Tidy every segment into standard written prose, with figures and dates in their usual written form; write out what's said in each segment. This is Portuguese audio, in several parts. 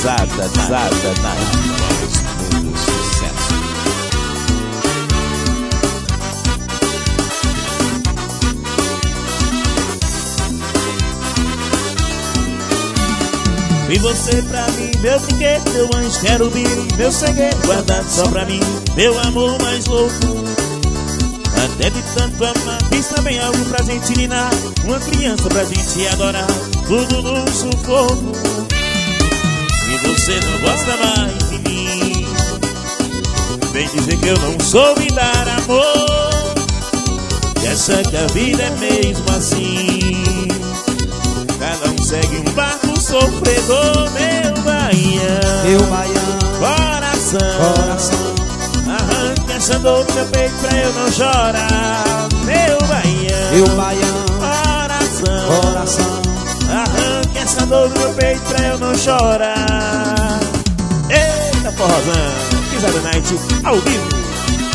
pesada na voz do sucesso. E você pra mim, meu brinquedo, meu anjo querubim, meu segredo guardado só pra mim, meu amor mais louco. Até de tanto amar, fiz também algo pra gente ninar, uma criança pra gente adorar, tudo no sufoco. E você não gosta mais de mim, vem dizer que eu não soube dar amor, que essa que a vida é mesmo assim. Cada um segue um barco sofredor, meu baiano, meu baiano, coração, arranca essa dor do meu peito pra eu não chorar, meu baiano, coração, arranca essa dor do meu peito pra eu não chorar. Eita forrozão, Pisada Night ao vivo.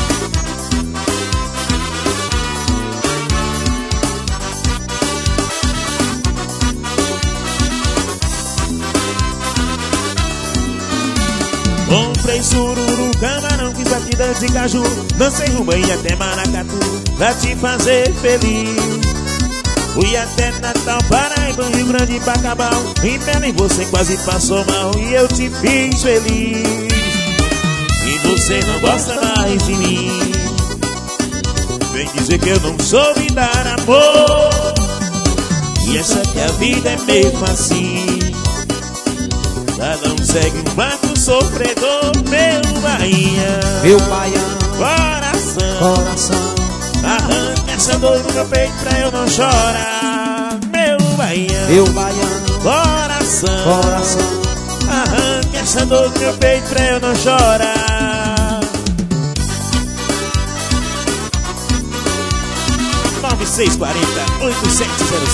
Comprei sururu, camarão, quis batidas de caju, dancei rumba e até maracatu pra te fazer feliz. Fui até Natal, Paraíba, Rio Grande e Bacabal, em Belém você quase passou mal e eu te fiz feliz. E você não gosta mais de mim, vem dizer que eu não soube dar amor, e essa que a vida é mesmo assim. Cada um segue um barco sofredor, meu baiano, coração, arranca essa dor do meu peito pra eu não chorar, meu baiano, coração, arranca essa dor do meu peito pra eu não chorar.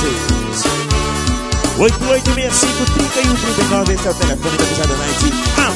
9640-8706 8865-3139, esse é o telefone da Pisada Night.